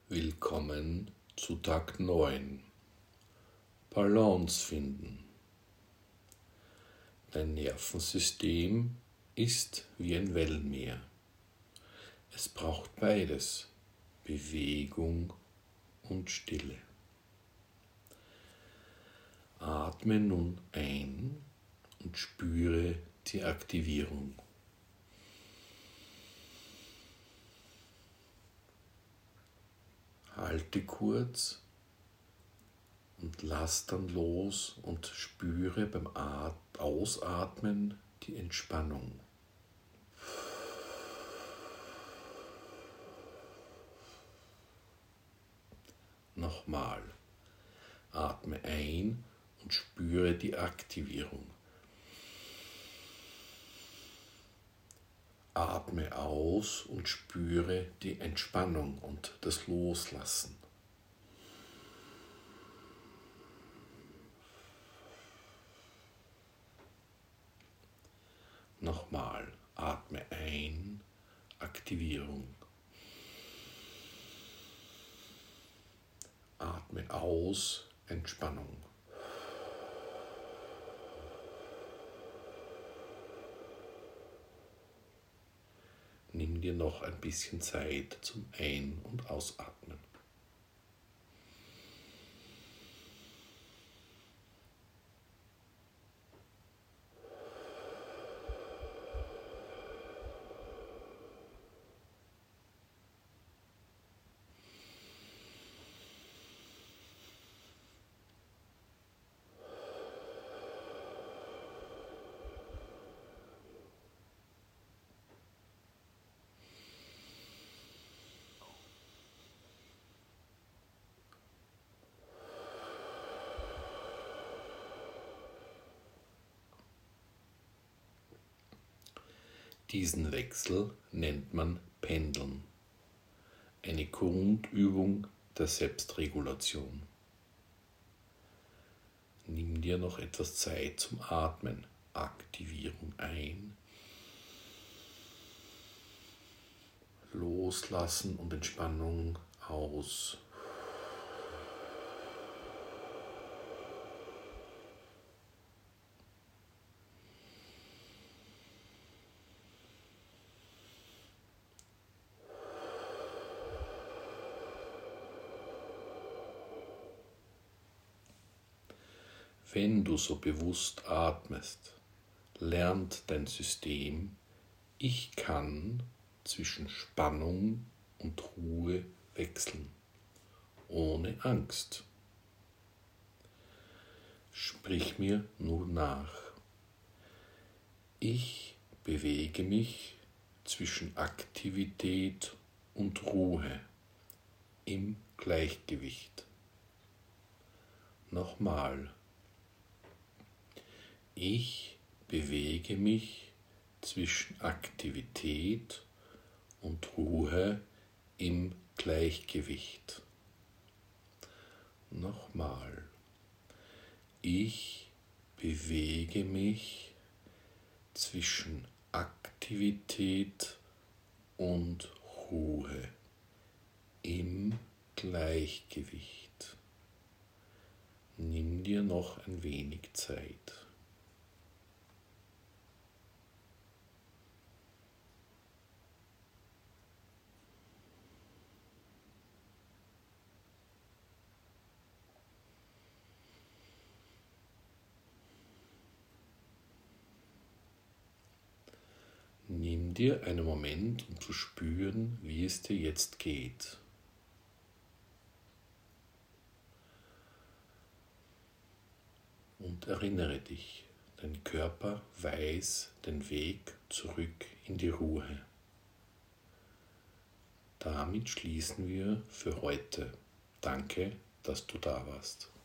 Willkommen zu Tag 9. Balance finden. Dein Nervensystem ist wie ein Wellenmeer. Es braucht beides, Bewegung und Stille. Atme nun ein und spüre die Aktivierung. Halte kurz und lass dann los und spüre beim Ausatmen die Entspannung. Nochmal. Atme ein und spüre die Aktivierung. Atme aus und spüre die Entspannung und das Loslassen. Nochmal, atme ein, Aktivierung. Atme aus, Entspannung. Nimm dir noch ein bisschen Zeit zum Ein- und Ausatmen. Diesen Wechsel nennt man Pendeln, eine Grundübung der Selbstregulation. Nimm dir noch etwas Zeit zum Atmen. Aktivierung ein, Loslassen und Entspannung aus. Wenn du so bewusst atmest, lernt dein System, ich kann zwischen Spannung und Ruhe wechseln, ohne Angst. Sprich mir nun nach. Ich bewege mich zwischen Aktivität und Ruhe im Gleichgewicht. Nochmal. Ich bewege mich zwischen Aktivität und Ruhe im Gleichgewicht. Nochmal. Ich bewege mich zwischen Aktivität und Ruhe im Gleichgewicht. Nimm dir noch ein wenig Zeit. Nimm dir einen Moment, um zu spüren, wie es dir jetzt geht. Und erinnere dich, dein Körper weiß den Weg zurück in die Ruhe. Damit schließen wir für heute. Danke, dass du da warst.